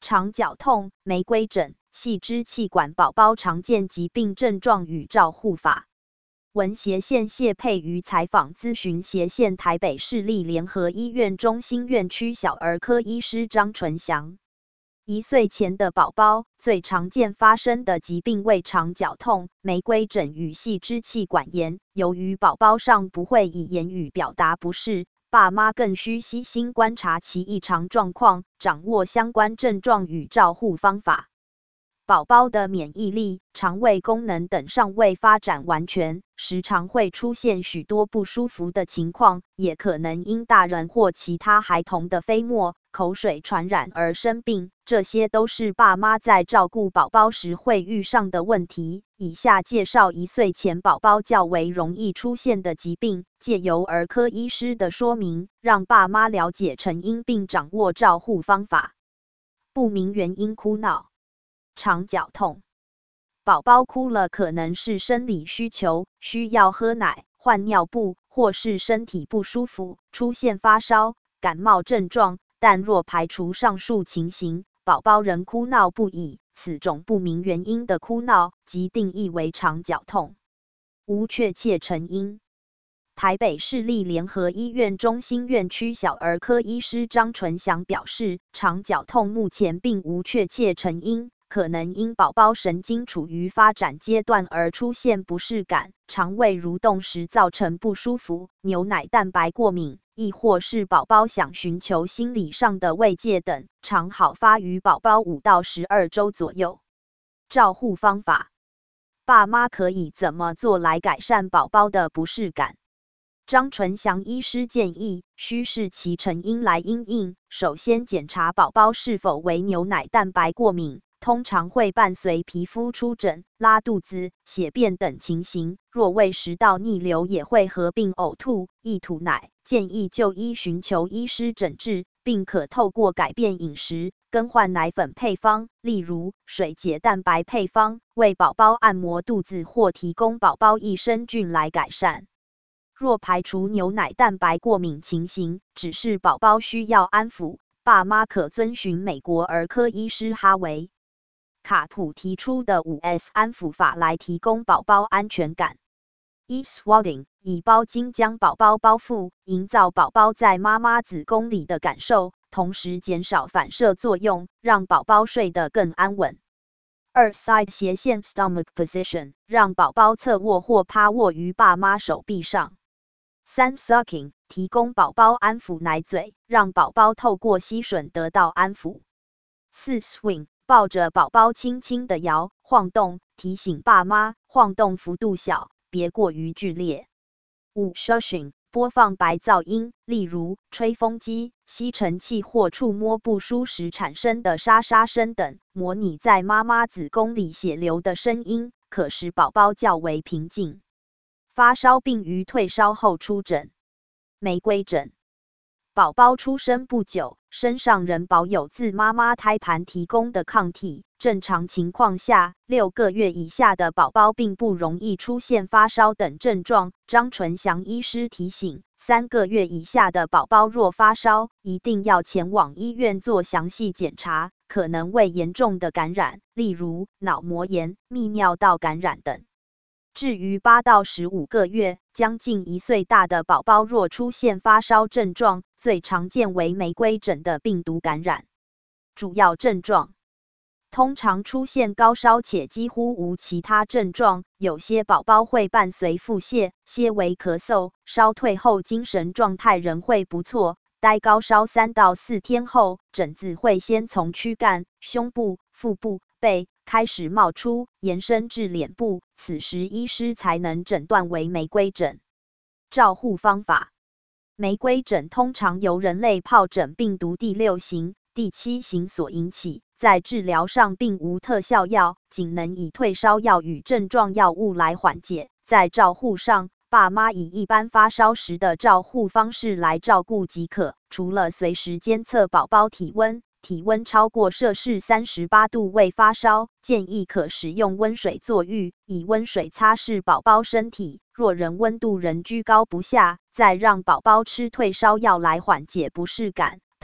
肠绞痛、玫瑰疹、系支气管宝宝常见疾病症状与照护法。文协线谢佩瑜采访咨询协线台北市立联合医院中心院区小儿科医师张纯祥。1岁前的宝宝最常见发生的疾病为肠绞痛、玫瑰疹与系支气管炎。由于宝宝尚不会以言语表达不适，爸妈更需悉心观察其异常状况，掌握相关症状与照护方法。宝宝的免疫力、肠胃功能等尚未发展完全，时常会出现许多不舒服的情况，也可能因大人或其他孩童的飞沫、口水传染而生病，这些都是爸妈在照顾宝宝时会遇上的问题。以下介绍1岁前宝宝较为容易出现的疾病，借由儿科医师的说明，让爸妈了解成因并掌握照护方法。不明原因哭闹。肠绞痛，宝宝哭了可能是生理需求，需要喝奶、换尿布，或是身体不舒服，出现发烧、感冒症状。但若排除上述情形，宝宝仍哭闹不已，此种不明原因的哭闹，即定义为肠绞痛，无确切成因。台北市立联合医院中心院区小儿科医师张纯祥表示，肠绞痛目前并无确切成因，可能因宝宝神经处于发展阶段而出现不适感，肠胃蠕动时造成不舒服，牛奶蛋白过敏，亦或是宝宝想寻求心理上的慰藉等，常好发于宝宝5到12周左右。照护方法，爸妈可以怎么做来改善宝宝的不适感？张纯祥医师建议，需视其成因来因应。首先检查宝宝是否为牛奶蛋白过敏，通常会伴随皮肤出疹、拉肚子、血便等情形。若胃食道逆流，也会合并呕吐、易吐奶，建议就医寻求医师诊治，并可透过改变饮食、更换奶粉配方，例如水解蛋白配方，为宝宝按摩肚子或提供宝宝益生菌来改善。若排除牛奶蛋白过敏情形，只是宝宝需要安抚，爸妈可遵循美国儿科医师哈维·卡普提出的5S 安抚法来提供宝宝安全感。1. Swaddling， 以包巾将宝宝包覆，营造宝宝在妈妈子宫里的感受，同时减少反射作用，让宝宝睡得更安稳。2. Side 斜线 stomach position， 让宝宝侧卧或趴卧于爸妈手臂上。3. Sucking， 提供宝宝安抚奶嘴，让宝宝透过吸吮得到安抚。4. Swing， 抱着宝宝轻轻地摇晃动，提醒爸妈晃动幅度小，别过于剧烈。5. Shushing， 播放白噪音，例如吹风机、吸尘器或触摸不舒时产生的沙沙声等，模拟在妈妈子宫里血流的声音，可使宝宝较为平静。发烧并于退烧后出疹。玫瑰疹，宝宝出生不久，身上仍保有自妈妈胎盘提供的抗体。正常情况下，6个月以下的宝宝并不容易出现发烧等症状。张纯祥医师提醒，3个月以下的宝宝若发烧，一定要前往医院做详细检查，可能为严重的感染，例如脑膜炎、泌尿道感染等。至于8到15个月，将近1岁大的宝宝若出现发烧症状，最常见为玫瑰疹的病毒感染。主要症状通常出现高烧且几乎无其他症状，有些宝宝会伴随腹泻、些微咳嗽，烧退后精神状态仍会不错。待高烧3到4天后，疹子会先从躯干、胸部、腹部、背开始冒出，延伸至脸部，此时医师才能诊断为玫瑰疹。照护方法，玫瑰疹通常由人类疱疹病毒第6型、第7型所引起，在治疗上并无特效药，仅能以退烧药与症状药物来缓解。在照护上，爸妈以一般发烧时的照护方式来照顾即可，除了随时监测宝宝体温，体温超过摄氏38度未发烧，建议可使用温水坐浴，以温水擦拭宝宝身体。若温度仍居高不下，再让宝宝吃退烧药来缓解不适感。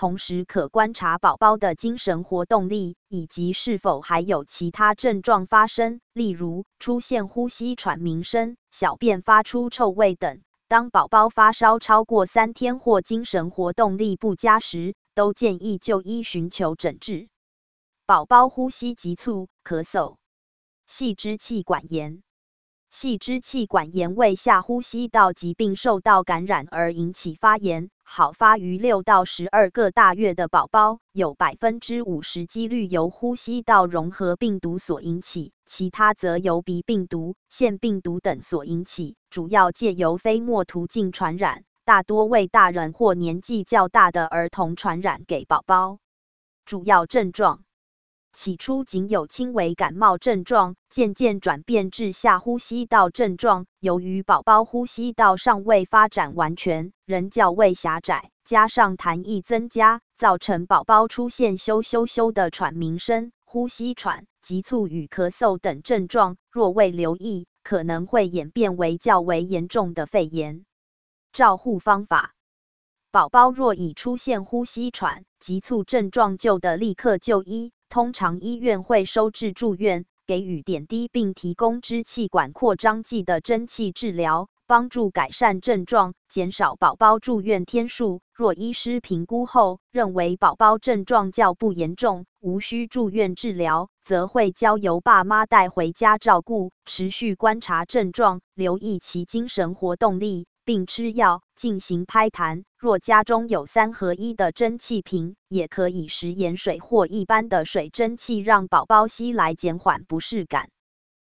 同时可观察宝宝的精神活动力，以及是否还有其他症状发生，例如出现呼吸喘鸣声、小便发出臭味等。当宝宝发烧超过3天或精神活动力不佳时，都建议就医寻求诊治。宝宝呼吸急促、咳嗽、细支气管炎。细支气管炎为下呼吸道疾病受到感染而引起发炎，好发于6到12个大月的宝宝，有50%几率由呼吸道融合病毒所引起，其他则由鼻病毒、腺病毒等所引起，主要借由飞沫途径传染，大多为大人或年纪较大的儿童传染给宝宝。主要症状起初仅有轻微感冒症状，渐渐转变至下呼吸道症状。由于宝宝呼吸道尚未发展完全，仍较为狭窄，加上痰液增加，造成宝宝出现咻咻咻的喘鸣声、呼吸喘、急促与咳嗽等症状。若未留意，可能会演变为较为严重的肺炎。照护方法：宝宝若已出现呼吸喘、急促症状，就得立刻就医。通常医院会收治住院，给予点滴并提供支气管扩张剂的蒸汽治疗，帮助改善症状，减少宝宝住院天数。若医师评估后认为宝宝症状较不严重，无需住院治疗，则会交由爸妈带回家照顾，持续观察症状，留意其精神活动力，并吃药进行拍痰。若家中有3合1的蒸汽瓶，也可以食盐水或一般的水蒸气让宝宝吸来，减缓不适感。